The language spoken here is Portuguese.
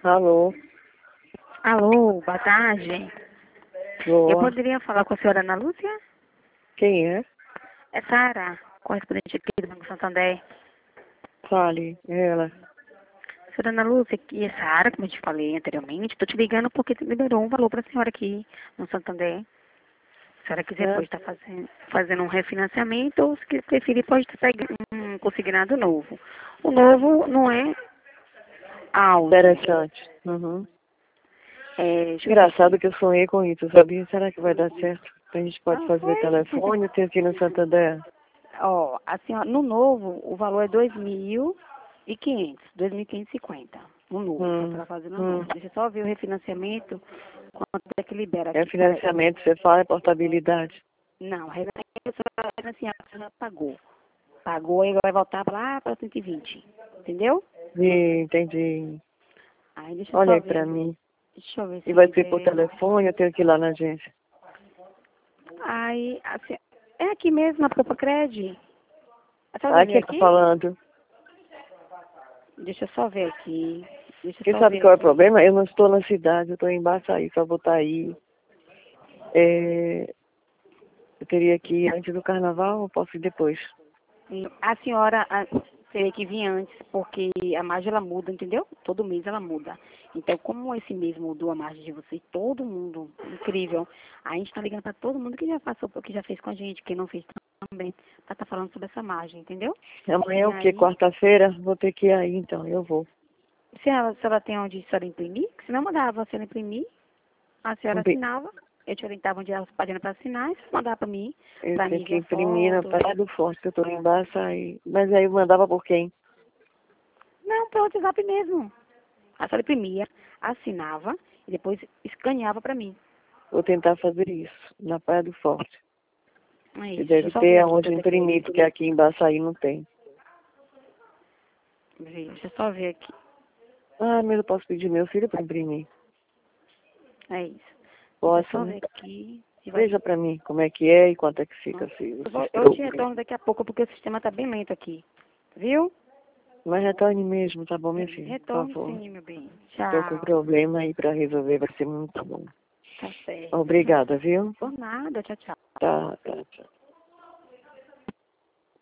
Alô, Alô, boa tarde. Eu boa. poderia falar com a senhora Ana Lúcia? Quem é? É Sara, correspondente aqui do Banco Santander. Fale, ela. Senhora Ana Lúcia, aqui é Sara, como eu te falei anteriormente. Estou te ligando porque liberou um valor para a senhora aqui no Santander. Se a senhora quiser, É pode estar fazendo um refinanciamento ou, se preferir, pode estar pegando um consignado novo. O novo não é alto. interessante. Uhum. Deixa eu ver Engraçado aqui. que eu sonhei com isso, sabia? Será que vai dar certo? A gente pode Ah, fazer foi? telefone, tem aqui no Santander. Ó, a senhora, no novo, o valor é 2.500, 2.550. O novo, que a senhora está fazendo o Hum. novo. Deixa eu só ver o refinanciamento, quanto é que libera É aqui. Peraí. financiamento, você fala, é portabilidade. Não, a senhora pagou. Pagou e vai voltar lá para 120. Entendeu? Entendi. Aí deixa eu Olha só aí ver. pra mim. Deixa eu ver E se vai ser por libera. telefone, eu tenho que ir lá na agência. Aí, é aqui mesmo, na Copa Cred. A senhora Ah, vai vir quem tá aqui? falando? Deixa eu só ver aqui. Deixa eu Quem só sabe ver qual é o aqui. problema? Eu não estou na cidade, eu estou em Baçaí, só vou estar aí. Eu teria que ir antes do carnaval ou posso ir depois? A senhora teria que vir antes, porque a margem ela muda, entendeu? Todo mês ela muda. Então, como esse mês mudou a margem de vocês, todo mundo, incrível. A gente tá ligando para todo mundo que já passou, que já fez com a gente, quem não fez também, para estar falando sobre essa margem, entendeu? Amanhã é E o quê? aí, Quarta-feira? Vou ter que ir aí, então. Eu vou. se ela tem onde a senhora imprimir, se não mandava a senhora imprimir, a senhora Impri- assinava, eu te orientava onde as páginas para assinar, e você mandava Eu para tenho mim que via imprimir na foto. Praia do Forte, que eu tô em Baçaí. Mas aí eu mandava por quem? Não, pelo WhatsApp mesmo. A senhora imprimia, assinava e depois escaneava para mim. Vou tentar fazer isso, na Praia do Forte. É E isso. Deixa deve eu só ver ter aqui aonde teu imprimir, porque DPI. aqui em Baçaí não tem. Deixa eu só ver aqui. Ah, mas eu posso pedir meu filho para imprimir. É isso. Deixa eu Posso, só né? ver aqui. Se vai... Veja para mim como é que é e quanto é que fica, se vocês Eu te preocupem. retorno daqui a pouco porque o sistema tá bem lento aqui. Viu? Mas retorne mesmo, tá bom, minha filha? Por Retorno favor. sim, meu bem. Estou com Tchau. problema aí para resolver, vai ser muito bom. Tá certo. Obrigada, viu? Por nada. Tchau, tchau. Tá, tá, tá.